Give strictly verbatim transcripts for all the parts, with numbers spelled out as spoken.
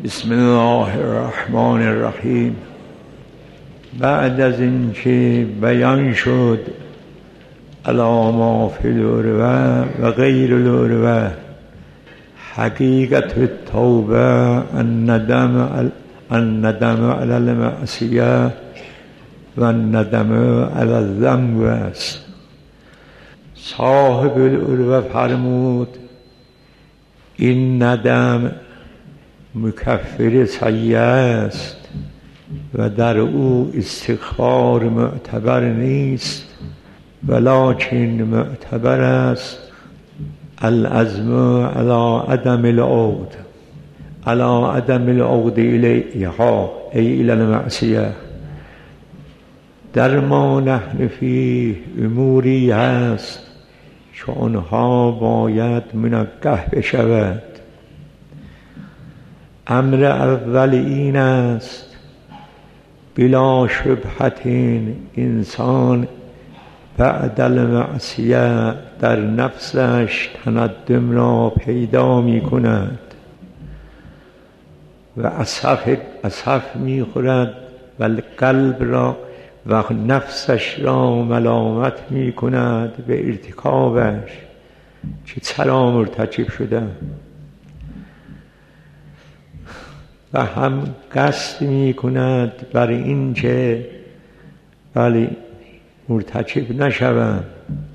بسم الله الرحمن الرحیم. بعد از اینکه بیان شد علی ما فی العروة و غیر العروة حقیقت التوبه الندم الندم علی المعصیه و الندم علی الذنب است. صاحب العروة فرمود این ندم مکفر سیئه است و در او استغفار معتبر نیست، ولکن معتبر است العزم علی عدم العود علی عدم العود الیها ای الی المعصیه. در ما نحن فی اموری هست که آنها باید منقح بشود. امر اول این است بلا شبهت انسان بعد المعصیه در نفسش تندم را پیدا می کند و اسف اسف می خورد و قلب را و نفسش را ملامت می کند به ارتکابش که چرا مرتکب شده و هم قصد می کند بر این که ولی مرتکب نشوم.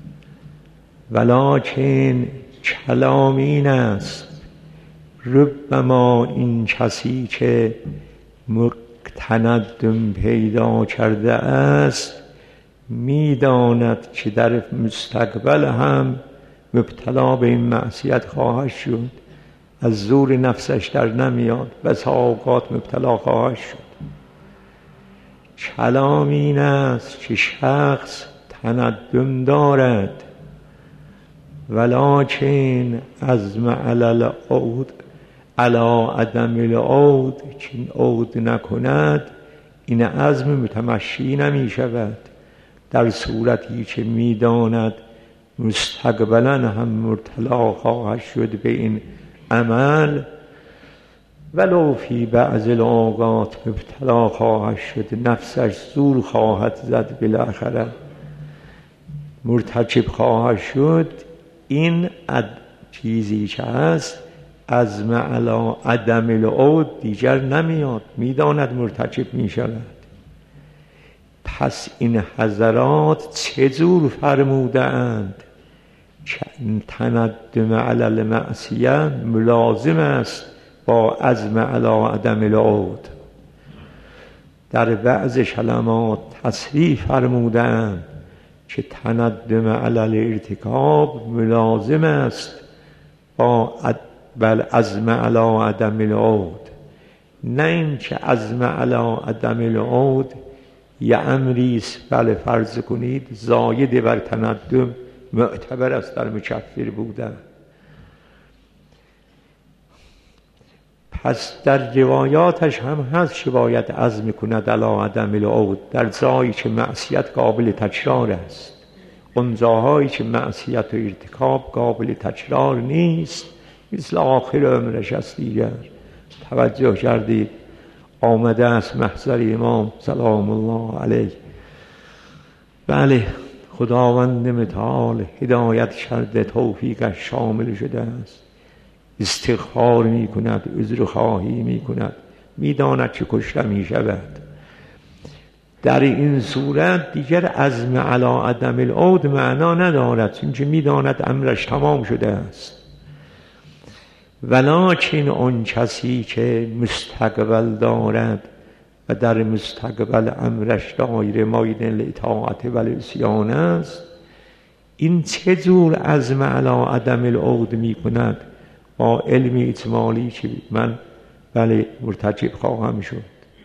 ولکن کلام این است ربما این کسی که تندم پیدا کرده است میداند که در مستقبل هم مبتلا به این معصیت خواهد شد، از زور نفسش در نمیاد، بس اوقات مبتلا خواهد شد. کلام این است که شخص تندم دارد ولکن عزم علی العود علی عدم العود که عود نکند این عزم متمشی نمی شود، در صورتی که میداند مستقبلا هم مبتلا خواهد شد به این عمل، ولو فی بعض الاوقات مبتلا خواهد شد، نفسش زور خواهد زد، بالاخره مرتکب خواهد شد. این چیزی که هست عزم علی عدم العود دیگر نمیاد، میداند مرتکب میشود. پس این حضرات چه جور فرموده اند که تندم علی المعصیه ملازم است با عزم علی عدم العود. در بعض کلمات تصریح فرموده اند که تندم علی الارتکاب ملازم است با بل عزم علی عدم العود، نه این که عزم علی عدم العود یه امری است بله فرض کنید زاید بر تندم معتبر است در مکفر بوده. پس در روایاتش هم هست که باید عزم کند علی عدم العود در جایی که معصیت قابل تکرار است. اون جاهایی که معصیت و ارتکاب قابل تکرار نیست مثل آخر عمرش است دیگر. توجه کردید آمده است محضر امام سلام الله علیه. بله خداوند متعال هدایت کرده، توفیقش شامل شده است، استغفار می کند، عذر خواهی می کند، می داند که کشته می شود. در این صورت دیگر عزم علی عدم العود معنا ندارد، چون که می داند امرش تمام شده است. ولکن اون کسی که مستقبل دارد و در مستقبل امرش دایر مایل اطاعت و العصیان است، این چه جور عزم علی عدم العود می کند؟ با علم اجمالی که من بله مرتکب خواهم شد.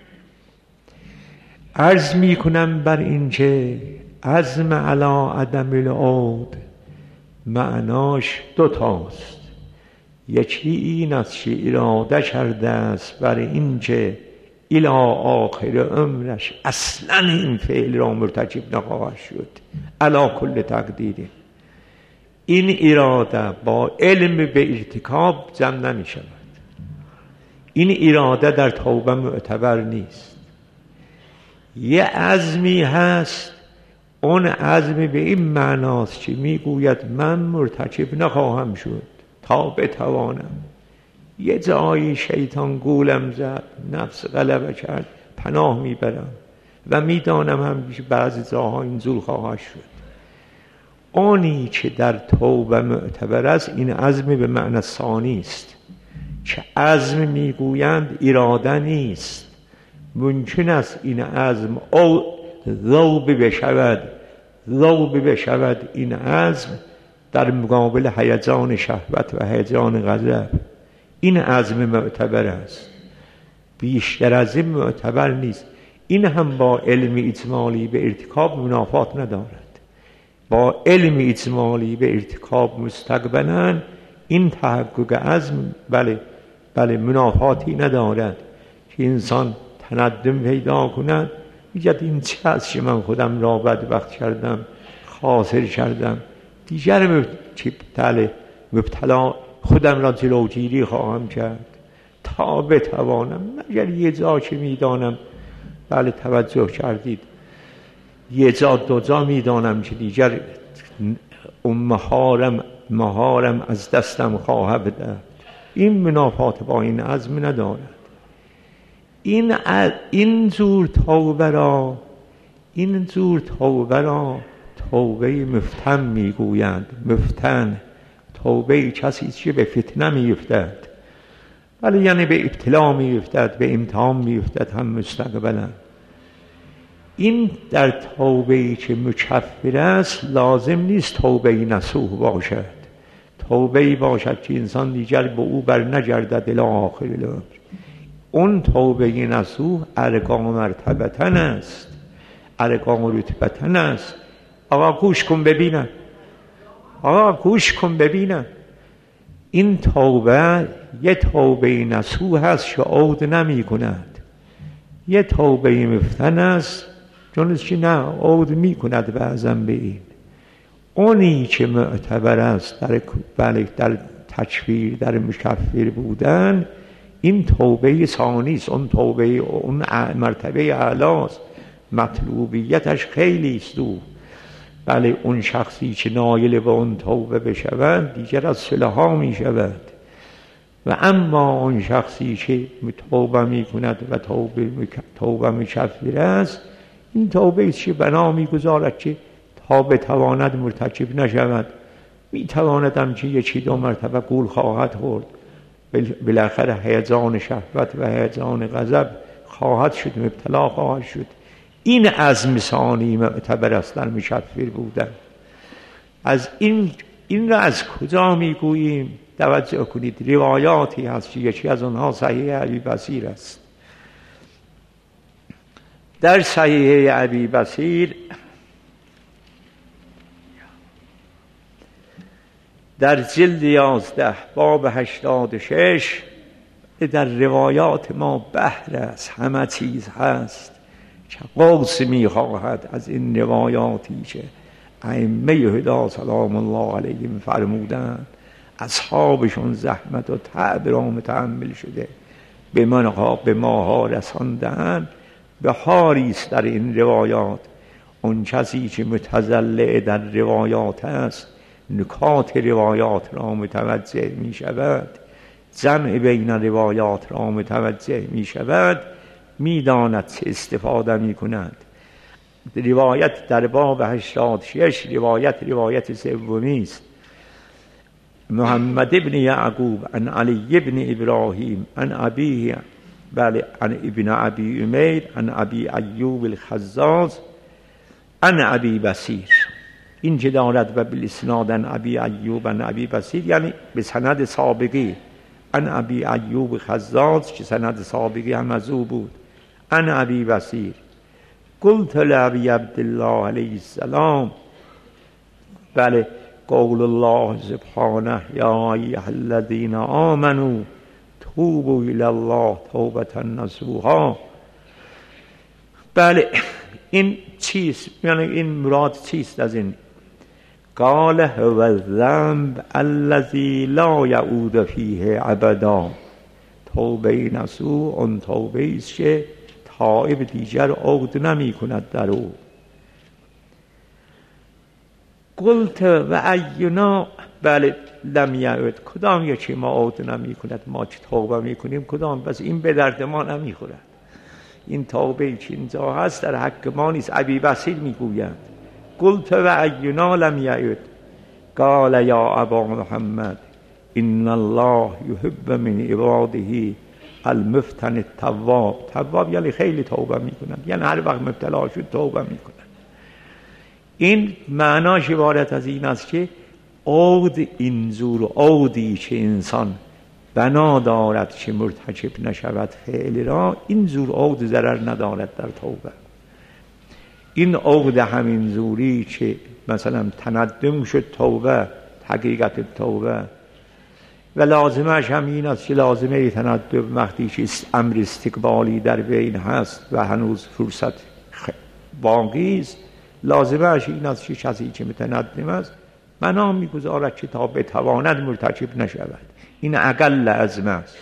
عرض می کنم بر این که عزم علی عدم العود معناش دوتاست. یکی این است که اراده کرده است بر این که الی آخر عمرش اصلا این فعل را مرتکب نخواهد شد علی کل تقدیر. این اراده با علم به ارتکاب جمع نمی شود. این اراده در توبه معتبر نیست. یه عزمی هست، اون عزم به این معناست که میگوید من مرتکب نخواهم شد تا بتوانم. یه جایی شیطان گولم زد، نفس غلبه کرد، پناه میبرم و میدانم هم بعضی جاها اینجور خواهد شد. آنی که در توبه معتبر است این عزم به معنی ثانی است که عزم میگویند اراده نیست. ممکن است این عزم او ذوب بشود ذوب بشود این عزم در مقابل هیجان شهوت و هیجان غضب. این عزم معتبر است، بیشتر از این معتبر نیست. این هم با علم اجمالی به ارتکاب منافات ندارد. با علم اجمالی به ارتکاب مستقبلا این تحقق عزم بله بله منافاتی ندارد که انسان تندم پیدا کند، میگه این چه است که من خودم را بدبخت کردم، خاسر کردم، دیگر مبتلا مبتلا خودم را جلوگیری خواهم کرد تا بتوانم. مگر یه جا که میدانم، بله توجه کردید، یه جا دو جا میدانم که دیگر اون مهارم مهارم از دستم خواهد داد، این منافات با این عزم ندارد. این این زور توبه را این زور توبه را توبه مفتن میگویند. مفتن توبه کسی که به فتنه میفتد، ولی یعنی به ابتلا میفتد، به امتحان میفتد هم مستقبلا. این در توبه که مکفر است لازم نیست توبه نصوح باشد. توبه باشد که انسان دیگر به او بر نگردد الی آخر الامر. اون توبه نصوح ارقا مرتبتن است، ارقا رتبتن است. آقا گوش کن ببینم، آقا گوش کن ببینم. این توبه یه توبه نصوح است که عود نمی کند، یه توبه مفتن است چونست که نه عود می کند بعضا به این. اونی که معتبر است در بله در تکفیر، در مکفر بودن، این توبه ثانی است. اون توبه اون مرتبه اعلاست، مطلوبیتش خیلی است. بله اون شخصی که نایل به اون توبه بشود دیگر از صلحا می شود. و اما اون شخصی که توبه می کند و توبه توبه مکفر است، این توبه است که بنا می گذارد که تا بتواند مرتکب نشود. می تواند هم که یکی دو مرتبه گول خواهد خورد، بالاخره هیجان شهوت و هیجان غضب خواهد شد، مبتلا خواهد شد. این عزم ثانی معتبر است در مکفر بودن. از این این را از کجا میگوییم؟ توجه کنید، روایاتی هست که یکی از آنها صحیح ابی بصیر است. در صحیح ابی بصیر در جلد یازده باب هشتاد و شش در روایات ما بحر است، همه چیز هست که قوس میخواهد از این روایاتی که ائمه هدا سلام الله علیهم فرمودند. اصحابشون زحمت و تعب را متحمل شده به منها به ماها رساندن. بهاری است در این روایات. اون کسی که متضلع در روایات است نکات روایات را متوجه می شود، جمع بین روایات را متوجه می شود، می داند چه استفاده می کند. روایت در باب هشتاد و شش روایت روایت سومی است. محمد ابن یعقوب عن علی ابن ابراهیم عن ابیه بله عن ابن ابی امیر عن ابی ایوب الخزاز عن ابی بصیر. این که دارد و بالاسناد عن ابی ایوب عن ابی بصیر یعنی به سند سابقی عن ابی ایوب خزاز که سند سابقی هم از او بود. عن ابی بصیر قلت لابی عبدالله علیه السلام بله قول الله سبحانه یا ایها الذین آمنوا توبوا الی الله توبة نصوحا. بله این چیست؟ یعنی این مراد چیست از این؟ قال هو الذنب الذی لا یعود فیه ابدا. توبه نسو اون توبه است که تائب دیگر عود نمی کند در او. قلت و اینا، بله لم یعد، کدام یکی ما عود نمی کند، ما چه توبه می کنیم کدام، بس این به درد ما نمی خورد. این توبه که اینجا هست در حق ما نیست. ابی بصیر می گوید قلت و اینا لم یعد قال یا ابا محمد ان الله یحب من عباده المفتن التواب. تواب یعنی خیلی توبه می کنند، یعنی هر وقت مبتلا شد توبه می کنند. این معناش عبارت از این است که عود اینجور عودی که انسان بنا دارد که مرتکب نشود فعل را، اینجور عود ضرر ندارد در توبه. این عود همین زوری که مثلا تندم شد توبه، حقیقت توبه، و لازمش هم این است که لازمه تندم وقتی که امر استقبالی در بین هست و هنوز فرصت باقی است، لازمش این است که کسی که متندم است بنا میگذارد که تا بتواند مرتکب نشود. این اقل عزم است.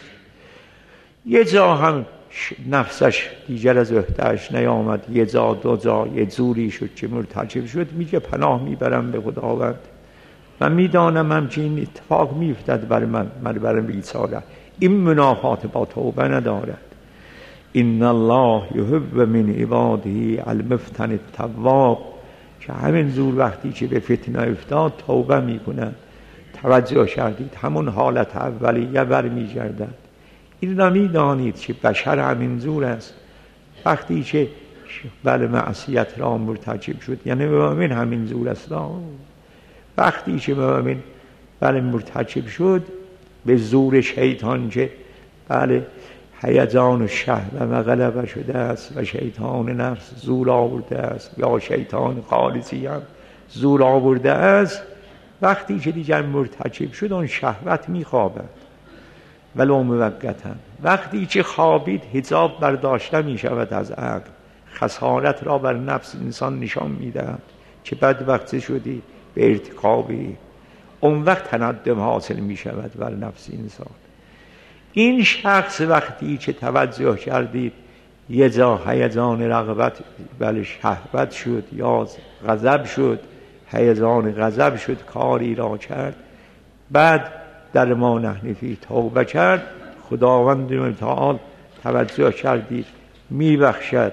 یه جا هم نفسش دیگر از عهده‌اش نیامد، یه جا دو جا یه زوری شد که مرتکب شد، میگه پناه میبرم به خداوند و میدانم همچین اتفاق میفتد بر من، من برم بیچاره. این منافات با توبه ندارد. ان الله یحب من عباده المفتن التواب، که همین زور وقتی که به فتنه افتاد توبه میکنند. توجه کردید همون حالت اولیه برمیگردد. این را میدانید که بشر همین زور است. وقتی که بله معصیت را مرتکب شد، یعنی مؤمن همین زور است. وقتی که مؤمن بله مرتکب شد به زور شیطان که بله هیجان و شهوه و غلبه شده است و شیطان نفس زور آورده است، یا شیطان خارجی هم زور آورده است، وقتی که دیگر مرتکب شد اون شهوت میخوابد ولو موقتا. وقتی که خوابید حجاب برداشته می شود از عقل، خسارت را بر نفس انسان نشان میدهد که بدبخت شدی به ارتکابی، اون وقت تندم حاصل می شود بر نفس انسان. این شخص وقتی که توجه کردید یه جا هیجان رغبت بله شهوت شد یا غضب شد، هیجان غضب شد کاری را کرد، بعد در ما نحنفی توبه کرد، خداوند متعال توجه کردید میبخشد.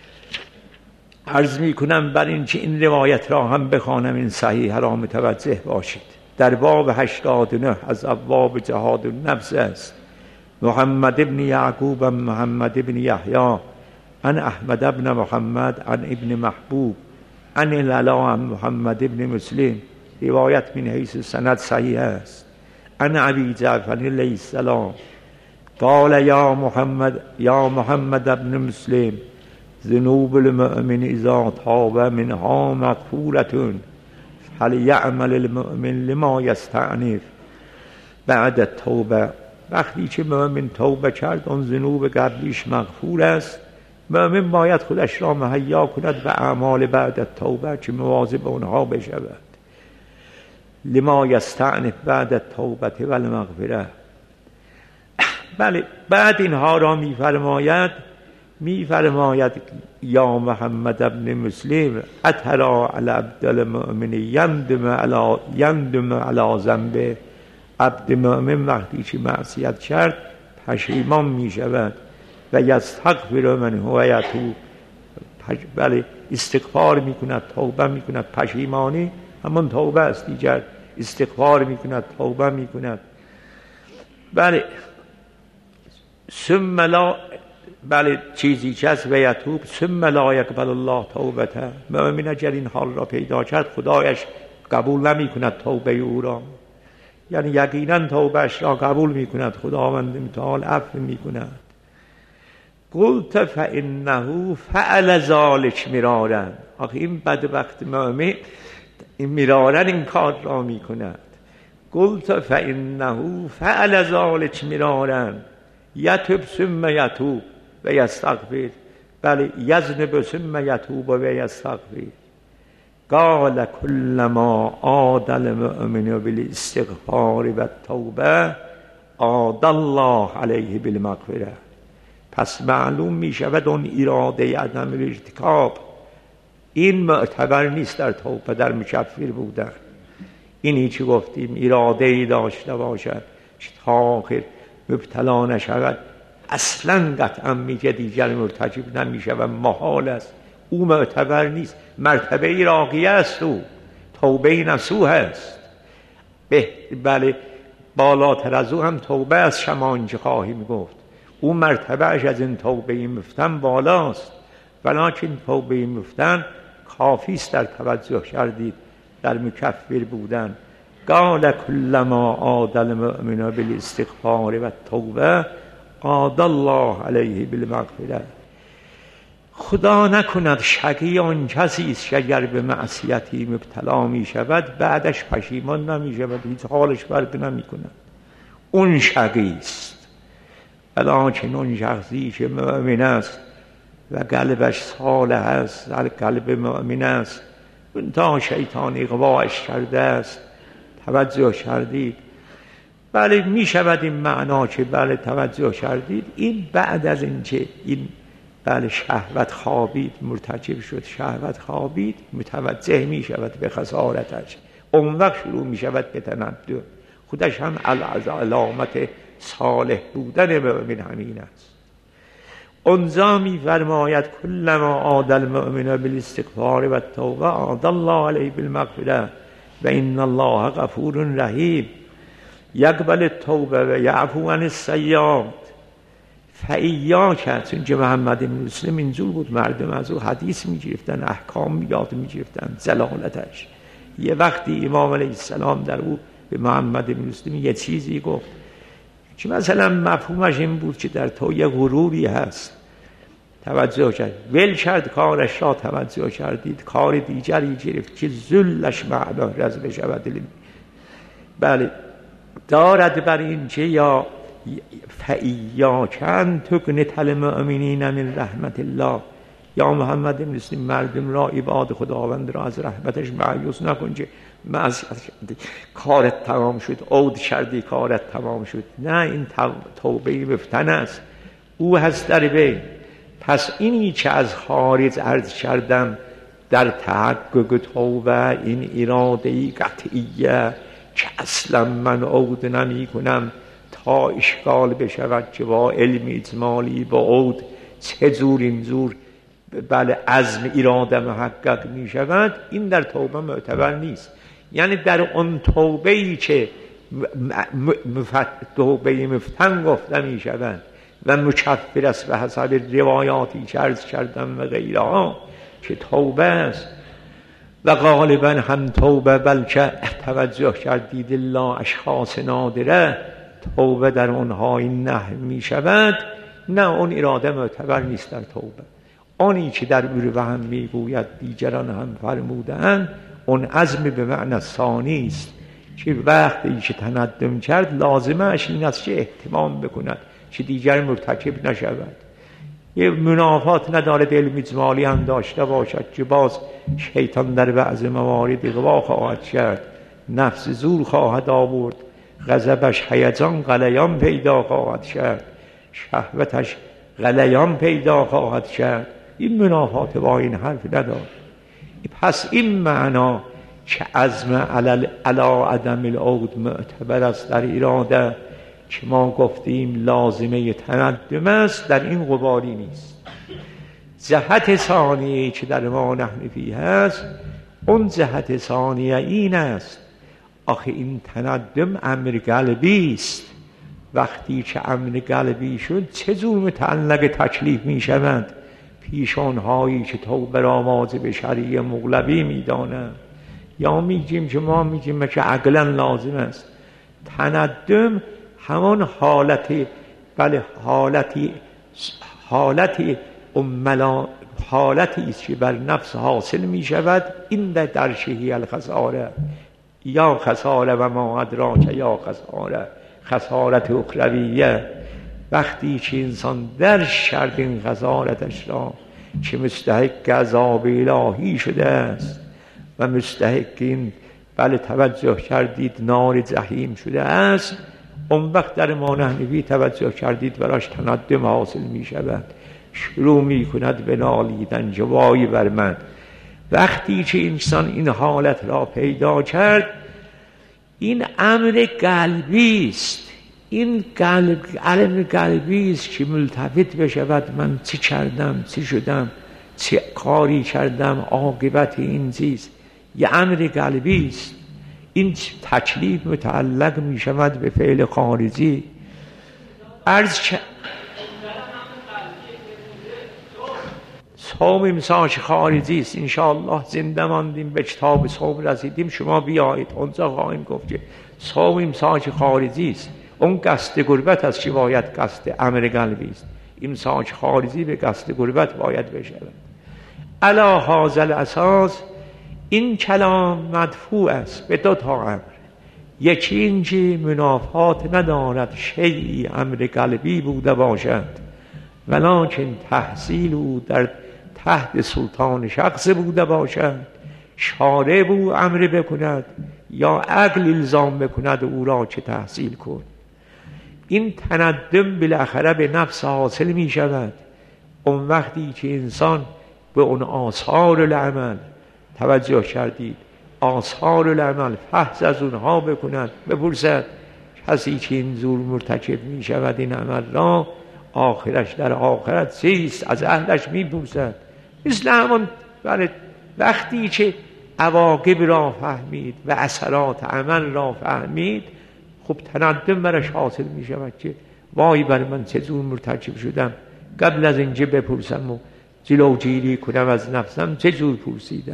عرض میکنم بر این که این روایت را هم بخوانم، این صحیح را متوجه باشید. در باب هشتاد و نه از ابواب جهاد النفس است. محمد ابن یعقوب محمد ابن یحیی عن احمد ابن محمد عن ابن محبوب عن العلا محمد ابن مسلم، روایت من حیث سند صحیح است. عن ابی جعفر علیه السلام قال یا محمد یا محمد ابن مسلم ذنوب المؤمن اذا تاب منها مغفورة فلیعمل المؤمن لما یستعنف بعد التوبه. وقتی که مؤمن توبه کرد اون ذنوب قبلیش مغفور است. مؤمن باید خودش را مهیا کند به اعمال بعد التوبه که مواظب اونها بشود. لما یستعنف بعد التوبه و المغفره. بله بعد اینها را میفرماید میفرماید یا محمد ابن مسلم اترا علی عبد المؤمن یندم علی یندم علی ذنبه. عبد مؤمن وقتی که معصیت کرد پشیمان می شود و یستغفر منه و یتوب، بله استغفار می کند، توبه می کند. پشیمانی همون توبه است دیگر، استغفار می کند، توبه می کند. بله ثم لا بله چیزی که است و یتوب ثم لا یقبل الله توبته. مؤمن اگر این حال را پیدا کرد خدایش قبول نمی کند توبه او را، یعنی یقینا توبهش را قبول می کند، خداوند متعال عفو می کند. قلت فانه فعل ذلک مرارا. آخه این بدبخت مؤمن این مرارا این کار را می کند. قلت فانه فعل ذلک مرارا یتوب ثم یتوب و یستغفر. بله یذنب ثم یتوب و یستغفر. قال كلما عاد المؤمن بالاستغفار والتوبه عاد الله علیه بالمغفره. پس معلوم می شود اون اراده عدم الارتکاب این معتبر نیست در توبه، در مکفر بودن. اینی چی گفتیم، اراده ای داشته باشد تا آخر مبتلا نشود، اصلا قطعا میگه دیگر مرتکب نمیشه و محال است، او معتبر نیست. مرتبه راقیه است، او توبه نصوح است. به بله بالاتر از او هم توبه از شمانچه خواهیم گفت. او مرتبهش از این توبه مفتن بالاست، ولیکن توبه مفتن کافی است در توجه کردید در مکفر بودن. قال کلما عاد المؤمن بالاستغفار و التوبه عاد الله علیه بالمغفره. خدا نکند شقی آن کسی است که اگر به معصیتی مبتلا می شود بعدش پشیمان نمی شود، هیچ حالش فرق نمی کند، اون شقی است. ولیکن اون شخصی که مؤمن است و قلبش صالح است، در قلب مؤمن است، تا شیطان اغواش کرده است. توجه کردید؟ بله می شود این معنا که بله توجه کردید، این بعد از اینکه این بله شهوت خوابید، مرتکب شد، شهوت خوابید، متوجه می شود به خسارتش، اون وقت شروع می شود به تندم. خودش هم علامت صالح بودن مؤمن همین است. اونجا می فرماید کلما عاد المؤمن بالاستغفار و التوبه عاد الله علیه بالمغفره و ان الله غفور رحیم یقبل التوبه و یعفو عن السیئات فایاک. چون که محمد بن مسلم اینجور بود، مردم از او حدیث می گرفتن، احکام یاد می گرفتن، جلالتش. یه وقتی امام علیه السلام در او به محمد بن مسلم یه چیزی گفت که مثلا مفهومش این بود که در تو یه غروری هست، توجه کرد، ول کرد کارش را، توجه کردید کار دیگری گرفت که ذلش معبه رز بشود. بله دارد بر این که یا فایاکن تقنط المؤمنین من رحمت الله، یا محمد بن مسلم مردم را، عباد خداوند را از رحمتش مایوس نکن که کارت تمام شد، عود کردی کارت تمام شد. نه، این توبه مفتن است، او هست در بین. پس اینی که از خارج عرض کردم در تحقق توبه، این ارادهی قطعیه که اصلا من عود نمی کنم تا اشکال بشود که با علم اجمالی با عود چه جور این جور بله عزم اراده محقق می شود، این در توبه معتبر نیست. یعنی در اون توبهی که توبه مفتن گفته می شود و مکفر است به حسب روایاتی که عرض کردم و غیرها که توبه است و غالبا هم توبه، بلکه توجه کردید الله اشخاص نادره توبه در اونها این نه می شود، نه اون اراده معتبر نیست در توبه. آنی که در عروه هم می گوید دیگران هم فرمودند، اون عزم به معنی ثانی است که وقتی که تندم کرد لازمه اش این است که اهتمام بکند که دیگر مرتکب نشود. یه منافات ندارد علم اجمالی هم داشته باشد که باز شیطان در بعض موارد اغوا خواهد کرد، نفس زور خواهد آورد، غضبش هیجان غلیان پیدا خواهد کرد، شهوتش غلیان پیدا خواهد کرد. این منافات با این حرف ندارد. پس این معنا که عزم علا عدم العود معتبر است در اراده که ما گفتیم لازمه تندم است، در این غباری نیست. جهت ثانیه که در ما نحن فیه هست، اون جهت ثانیه این است آخه این تندم امر قلبی است. وقتی که امر قلبی شد چه جور متعلق تکلیف می شوند پیشانهایی که توبه را واجب شرعی مغلبی می دانند، یا میگیم که ما میگیم که عقلا لازم است. تندم همان حالت بله حالتی حالتی املا حالتی است که بر نفس حاصل می شود. این در درشهی الخساره، یا خساره و ما ادراک یا خساره، خسارت اخرویه. وقتی که انسان درش کرد این خسارتش را که مستحق عذاب الهی شده است و مستحق این بله توجه کردید نار جحیم شده است، اون وقت در مانحنفی توجه کردید براش تندم حاصل می شود، شروع می کند به نالیدن جوایی بر من. وقتی که انسان این حالت را پیدا کرد، این امر قلبی است، این قلب علم قلبی است که ملتفت بشود من چه کردم، چه شدم، چه کاری کردم، عاقبت این چیز یه امر قلبی است. این تکلیف متعلق می شود به فعل خارجی. عرض ک... صوم امساک خارجی است. انشاءالله زنده ماندیم به کتاب صوم رسیدیم، شما بیایید اونجا خواهیم گفت که صوم امساک خارجی است. اون قصد غربت است که باید قصد امر قلبی است. امساک خارجی به قصد غربت باید بشود. علی هذا الاساس این کلام مدفوع است به دو تا امر. یکی اینکه منافات ندارد شیئی امر قلبی بوده باشد، ولکن تحصیل او در تحت سلطان شخص بوده باشد، شارع او امر بکند یا عقل الزام بکند او را چه تحصیل کن. این تندم بالاخره به نفس حاصل می شود اون وقتی که انسان به اون آثار العمل توجه کردید، آثار العمل فحص از اونها بکند، بپرسد کسی که این زور مرتکب می شود این عمل را آخرش در آخرت چیست، از اهلش می پرسد. مثل همون وقتی که عواقب را فهمید و اثرات عمل را فهمید، خب تندم برش حاصل می شود که وای بر من چه زور مرتکب شدم، قبل از اینجا بپرسم و جلوگیری کنم از نفسم چه جور پرسیدم.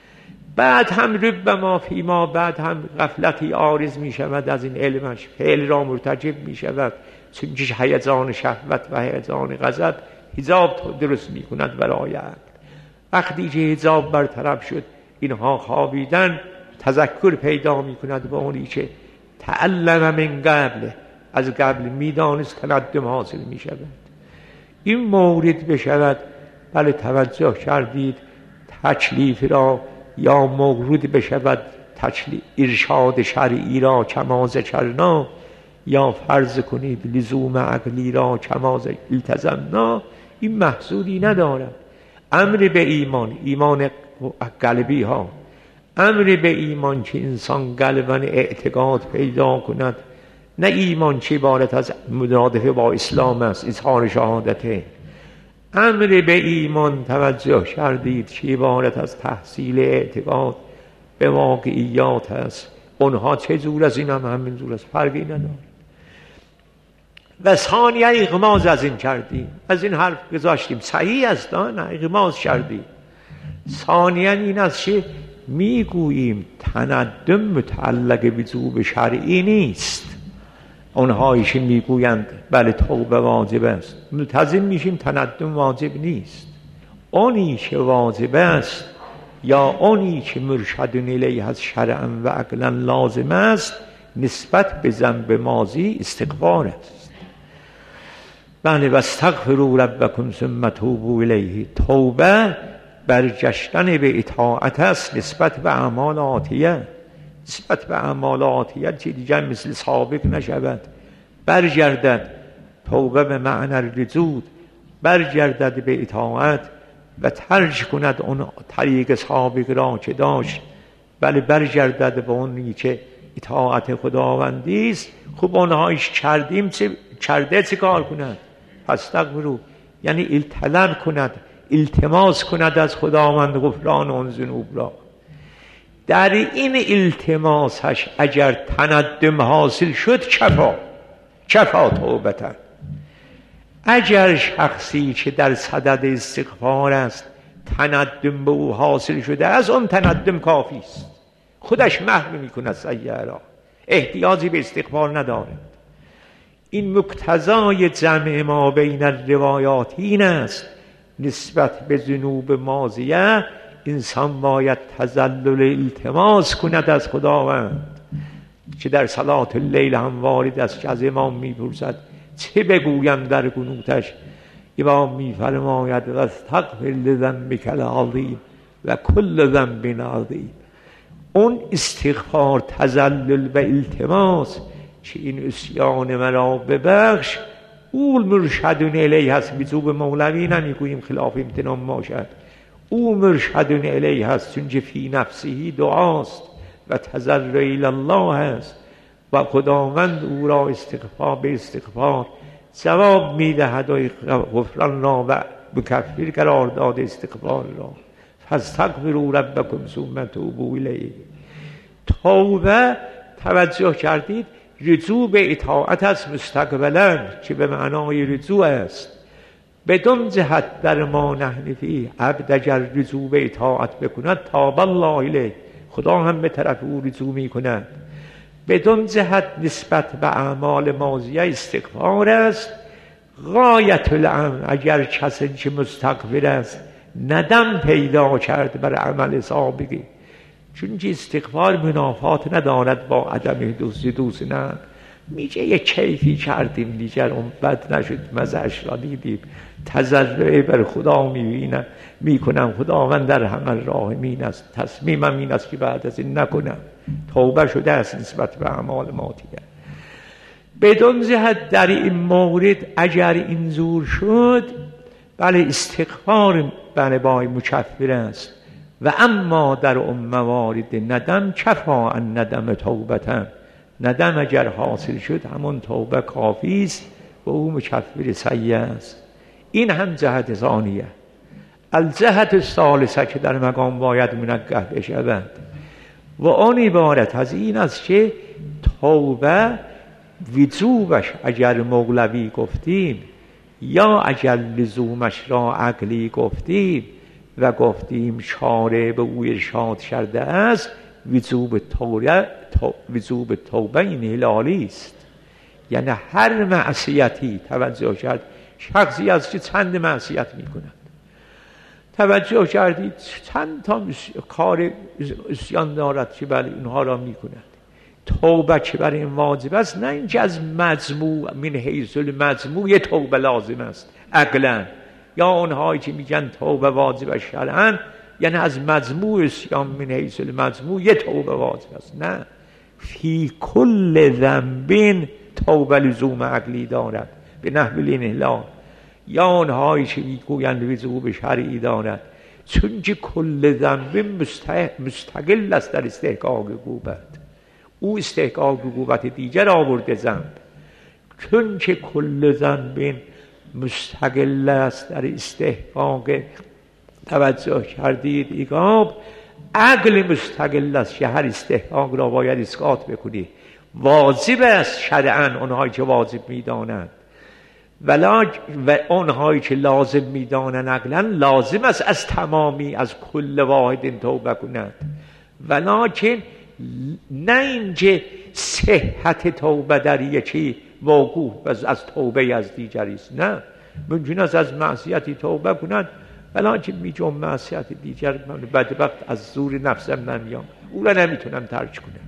بعد هم ربما فیما بعد هم غفلتی عارض می شود از این علمش، فعل را مرتکب می شود، چون که هیجان شهوت و هیجان غضب حجاب درست می کند برای عقل. وقتی که حجاب برطرف شد اینها خوابیدن، تذکر پیدا می کند به اونی که تعلم من قبل، از قبل می دانست، تندم حاصل می شود. این مورد بشود بله توجه کردید تکلیف را، یا مورد بشود تکلیف ارشاد شرعی را کما ذکرنا، یا فرض کنید لزوم عقلی را کما التزمنا، این محصولی ندارد. امر به ایمان، ایمان قلبی ها، امر به ایمان که انسان قلباً اعتقاد پیدا کند، نه ایمان که عبارت از مدادفه با اسلام است، اظهار شهادته. امر به ایمان توجه کردید که عبارت از تحصیل اعتقاد به واقعیات است. اونها چه جور از این هم همین جور است، فرقی نداره. و ثانیه اغماز از این کردیم، از این حرف گذاشتیم، صحیح است نه اغماز کردیم. ثانیه این است که میگوییم تندم متعلق وجوب شرعی نیست. اونهایی که میگویند بله توبه واجب است، ملتزم میشیم تندم واجب نیست. اونی که واجب است یا اونی که مرشد الیه از شرعا و عقلا لازم است نسبت به ذنب ماضی استغفار است. بله و استغفروا ربکم ثم توبوا الیه، توبه برگشتن به اطاعت است نسبت به اعمال آتیه. نسبت به اعمال آتیه چی دیگر مثل سابق نشود، برگردد. توبه به معنی رجوع، برگردد به اطاعت و ترک کند اون طریق سابق را که داشت، بله برگردد به اونی که اطاعت خداوندی است. خب اونهایش کردیم، چه کرده چه کار کند؟ فاستغفروا، یعنی طلب کند، التماس کند از خداوند غفران اون ذنوب را. در این التماسش اگر تندم حاصل شد کفا کفا توبتن. اگر شخصی که در صدد استغفار است تندم به او حاصل شده از اون تندم کافی است، خودش محو می کند سیئه را، احتیاجی به استغفار ندارد. این مقتضای جمع ما بین الروایات این است، نسبت به ذنوب ماضیه انسان باید تذلل التماس کند از خداوند، که در صلات اللیل هم وارد است که از امام میپرسد چه بگویم در قنوتش. امام میفرماید و استغفر لذنبک العظیم و کل ذنب عظیم. اون استغفار، تذلل و التماس چه این عصیان مرا ببخش. او مرشدون الیه هست، وجوب مولوی نمیگوییم خلاف امتنان باشد. او مرشدون الیه هست چون که فی نفسهی دعاست و تضرع الی الله هست و خداوند او را استغفار به استغفار ثواب میدهد و غفران را و مکفر قرار داده استغفار را. فاستغفروا ربکم ثم توبوا الیه. توبه توجه کردید رجوع به اطاعت است مستقبلا که به معنای رجوع است. بدون جهت در ما نحن فی عبد اگر رجوع به اطاعت بکند تاب الله الیه، خدا هم به طرف او رجوع می کند. بدون جهت نسبت به اعمال ماضیه استغفار است. غایت الامر اگر کسی که مستغفر است ندم پیدا کرد بر عمل سابقی، چون که استغفار منافات ندارد با عدم دوست دوست نه میگه یه کیفی کردیم دیگر اون بد نشد مزهش را دیدیم، تضرع بر خدا میبینم میکنم خداوند در همه راحمین است، تصمیمم این است که بعد از این نکنم. توبه شده است نسبت به اعمال ماضیه. بدون جهت در این مورد اگر این زور شد بله استغفار بنبای مکفر است. و اما در اون موارد ندم کفا ان ندم توبتن، ندم اگر حاصل شد همون توبه کافی است و او مکفر سیئ است. این هم جهت ثانیه. الجهت الثالثه که در مقام باید منگه بشود و آن عبارت از این است که توبه وجوبش اگر مولوی گفتیم یا اگر لزومش را عقلی گفتیم و گفتیم شارع به او ارشاد کرده است، وجوب توبه وجوب توبه این هلالی است. یعنی هر معصیتی توجه کرد شخصی از که چند معصیت می کند توجه کردید چند تا کار عصیان دارد که بله اینها را می کند. توبه که بر این واجب است، نه اینکه از مجموع من حیث المجموع توبه لازم است عقلا، یا اونهایی که میگن توبه واجب شرعا یعنی از مجموع عصیان من حیث المجموع یه توبه واجب است. نه، فی کل ذنب توبه لزوم عقلی دارد به نحو الانحلال، یا اونهایی که میگویند وجوب شرعی دارد، چون که کل ذنب مستقل است در استحقاق عقوبت. او استحقاق عقوبت دیگر آورده ذنب، چون که کل ذنب مستقل است در استحقاق توجه کردید عقاب، عقل مستقل است که هر استحقاق را باید اسقاط بکنی. واجب است شرعاً اونهایی که واجب میدانند، ولی و اونهایی که لازم میدانند عقلاً لازم است از تمامی از کل واحد توبه کنند، ولکن نه اینکه صحت توبه در یکی موقوف از توبه از دیگری است. نه، ممکن است از معصیتی توبه کنند ولکن میگم معصیت دیگر من بدبخت از زور نفسم نمیام او را نمیتونم ترک کنم.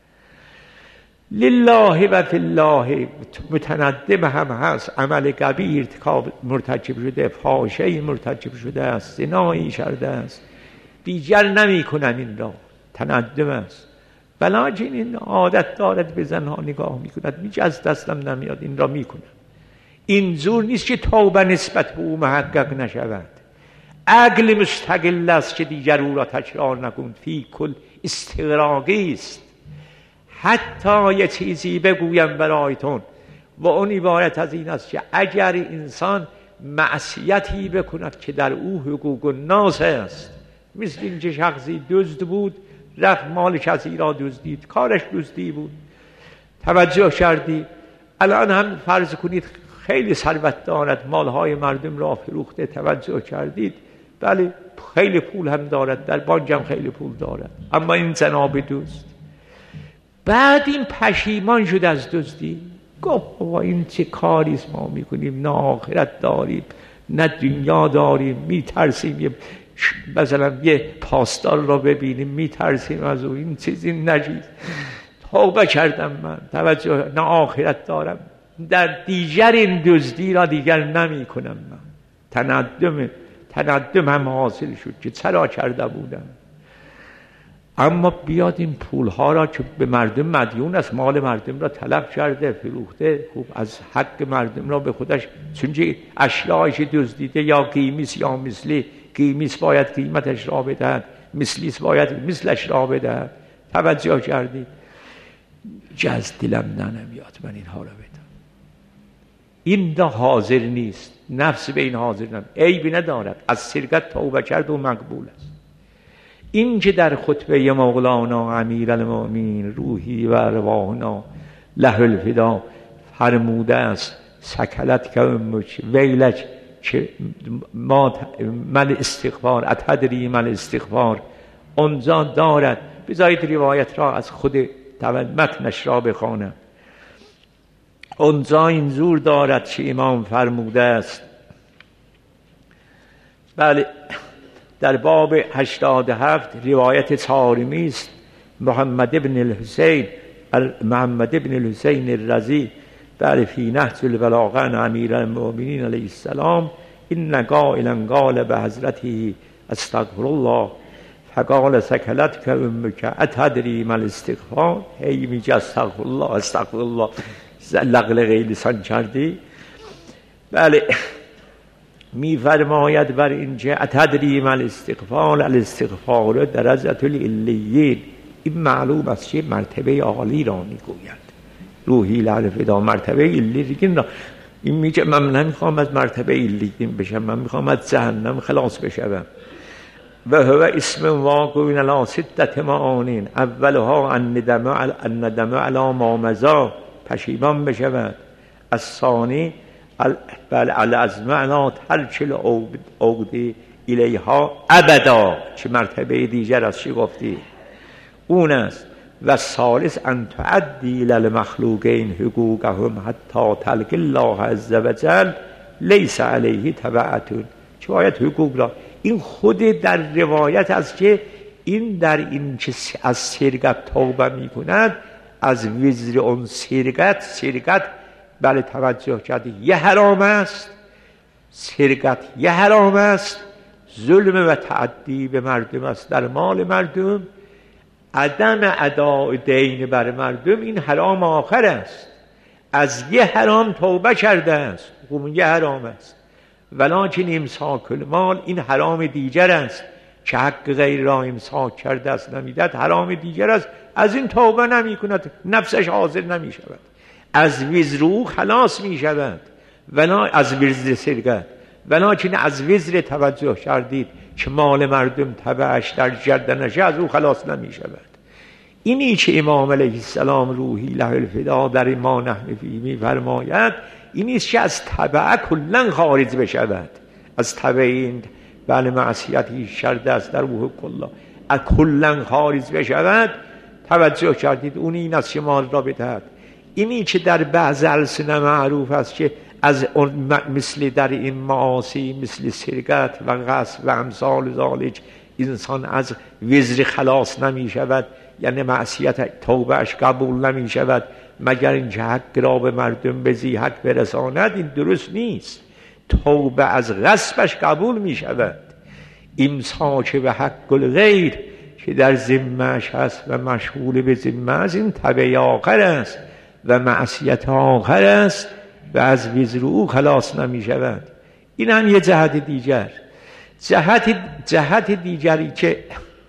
لله و فی الله متندم هم هست، عمل قبیح ارتکاب مرتکب شده، فاحشه مرتکب شده است، زنایی کرده است، دیگر نمی کنم این را، تندم است. ولکن این عادت دارد به زنها نگاه میکند، میگه از دستم نمیاد این را میکنم. این زور نیست که توبه نسبت به او محقق نشود، عقل مستقل است که دیگر او را تکرار نکن. فی کل استغراقی است. حتی یه چیزی بگویم برایتون و اون عبارت از این است که اگر انسان معصیتی بکند که در او حقوق الناس است، مثل این که شخصی دزد بود رفت مال کسی را دزدید، کارش دزدی بود، توجه کردی الان هم فرض کنید خیلی ثروت دارد، مالهای مردم را فروخته، توجه کردید بله خیلی پول هم دارد، در بانک هم خیلی پول دارد، اما این جناب دزد بعد این پشیمان شد از دزدی، گفت بابا این چه کاریست ما میکنیم، نه آخرت داریم نه دنیا داریم، میترسیم یه مثلا یه پاسدار را ببینیم میترسیم از او، این چیزی نجیز. توبه کردم من، توجه، نه آخرت دارم، در دیگر این دزدی را دیگر نمی کنم من. تندم تندم هم حاصل شد که چرا کرده بودم. اما بیاد این پولها را که به مردم مدیون است، مال مردم را طلب کرده، فروخته، خوب از حق مردم را به خودش، چون اشیایش دزدیده، یا قیمیس یا مثلی، قیمیس باید قیمتش را بدهد، مثلیس باید مثلش را بدهد. توجه کردید؟ جز دلم نمیاد من اینها را بدم. این دا حاضر نیست، نفس به این حاضر نمیاد، عیبی ندارد، از سرقت توبه کرد و مقبول است. این که در خطبه مولانا امیرالمومنین روحی و ارواحنا له الفدا فرموده است سکلت که امک ویلک که ما مل استغفار اتدری مل استغفار، اونجا دارد. بذارید روایت را از خود متنش را بخوانم. اونجا این زور دارد که امام فرموده است، بله، در باب هشتاد و هفت روایت چهارمی است، محمد ابن الحسین محمد ابن الحسین الرضی بله فی نهج البلاغه امیر المؤمنین علیه السلام این قائلا قال به حضرته استغفر الله فقال سکلت که امک اتدری ما الاستغفار، هی میگه استغفر الله استغفر الله، لغلقه لسان کردی. بله میفرماید بر اینجا اتدری ما الاستغفار، الاستغفار درجه العلیین، این معلوم است که مرتبه عالی را میگوید. روحی لعرفدا مرتبه علیین، این میگه من نمیخوام از مرتبه علیین بشم، من میخوام از جهنم خلاص بشم. و هو اسم واقع علی ستت معانین، اولها الندم الندم علی ما مضی، پشیمان بشود. الثانی بل العزم علی ترک العقد الیها ابدا، چه مرتبه دیگر از چی گفتی اون است. و ثالث ان تعدی للمخلوقین حقوقهم حتی تلق الله عز وجل لیس علیه تبعتون، چه باید حقوق را. این خود در روایت است که این در این که از سرقت توبه می کند، از وزر اون سرقت سرقت بله توجه کرده یه حرام است، سرقت یه حرام است، ظلم و تعدی به مردم است در مال مردم، عدم اداء دین بر مردم این حرام آخر است. از یه حرام توبه کرده است، اون یه حرام است، ولکن امساک المال این حرام دیگر است که حق غیر را امساک کرده است نمیدهد، حرام دیگر است، از این توبه نمی کند، نفسش حاضر نمی شود، از وزر او خلاص می شود، ولا از وزر سرقت، ولکن از وزر توجه کردید که مال مردم تبعش در گردنش، از او خلاص نمی شود. اینی که امام علیه السلام روحی له الفدا در ما نحن فیه می فرماید، اینی که از تبع کلا خارج بشود، از تبع این بله معصیتی شرده است در روح کلا، از کلا خارج بشود. توجه کردید اون این است که مال را بدهد. اینی که در بعض السنه معروف است که از مثل در این معاصی مثل سرقت و غصب و امثال ذالک انسان از وزر خلاص نمی شود، یعنی معصیت توبهش قبول نمی شود مگر اینکه حق را به مردم به ذی حق برساند. این درست نیست، توبه از غصبش قبول می شود. امساک به حق الغیر که در ذمه‌اش هست و مشغول به ذمه است، این تبع آخر است و معصیت آخر است و از وزر او خلاص نمی شود. این هم یه جهت دیگر. جهت جهت دیگری که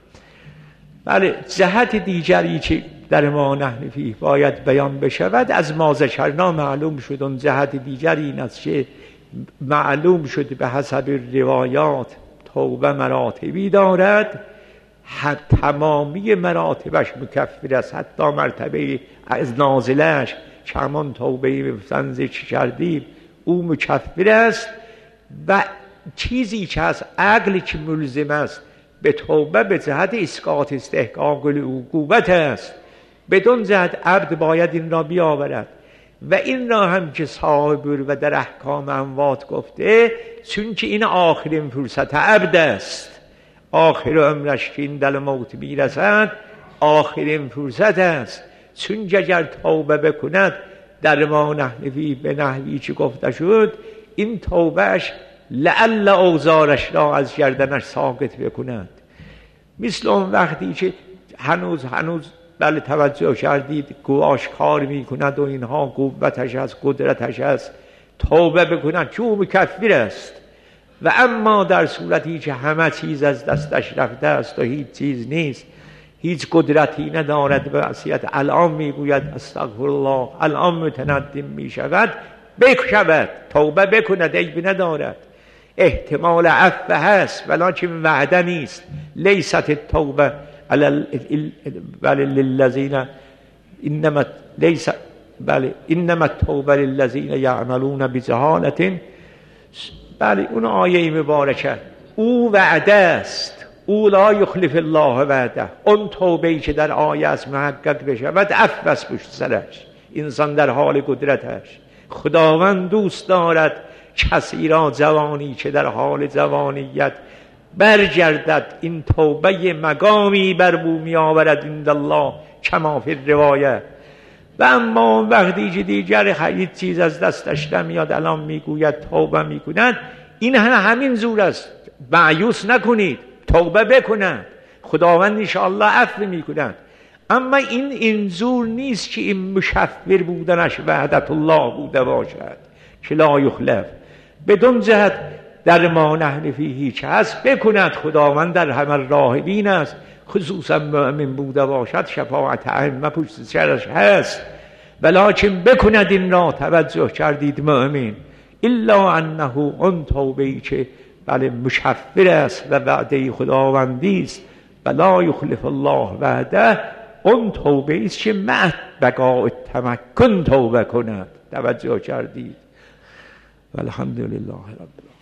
بله جهت دیگری که در ما نحن فیه باید بیان بشود، از ما ذکرنا معلوم شد. اون جهت دیگری این است که معلوم شد به حسب روایات توبه مراتبی دارد، تمامی مراتبش مکفر است، حتی مرتبه از نازلش که همان توبه مثلا ذکر کردیم او مکفر است. و چیزی که از عقل که ملزم است به توبه به جهت اسقاط استحقاق العقوبت است، بدون جهت عبد باید این را بیاورد. و این را هم که صاحب و در احکام اموات گفته، چون که این آخرین فرصت عبد است، آخر عمرش که این دل موت میرسد آخرین فرصت است، چون که اگر توبه بکند در ما نحن فیه به نحوی که گفته شد، این توبهش لعل اوزارش را از گردنش ساقط بکند. مثل اون وقتی که هنوز هنوز بله توجه کردید گواش کار میکند و اینها قوتش است قدرتش است توبه بکند جو مکفر است و اما در صورتی که همه چیز از دستش رفته است و هیچ چیز نیست هیچ قدرتی ندارد به معصیت الان میگوید استغفر الله الان متندم میشود بکشود توبه بکند عیبی ندارد احتمال عفو هست ولکن وعده نیست لیست التوبه بله للذین انما لیس بله انما التوبه للذین یعملون بجهالة بله اون آیه مبارکه او وعده است او لا یخلف الله وعده اون توبه‌ای که در آیه است محقق بشود عفو است پشت سرش انسان در حال قدرتش خداوند دوست دارد کسی را جوانی که در حال جوانیت برگردد این توبه مقامی بر بو می آورد عند الله کما فی روایه و اما وقتی که دیگر هیچ چیز از دستش نمیاد الان میگوید توبه میکند این همین زور است مایوس نکنید توبه بکند خداوند انشاءالله عفو میکند اما این اینزور نیست که این مشفر بودنش وحدت الله بوده باشد که لا یخلف بدون جهت در ما نحن فیه که هست بکند خداوند در همه راهبین است خصوصا مؤمن بوده باشد شفاعت ائمه پشت سرش هست ولکن بکند این را توجه کردید مؤمن الا انه اون توبه‌ای که بله مشفر است و وعده خداوندی است و لا یخلف الله وعده اون توبه است که مع بقاء التمکن توبه کند توجه کردید والحمدلله رب العالمین.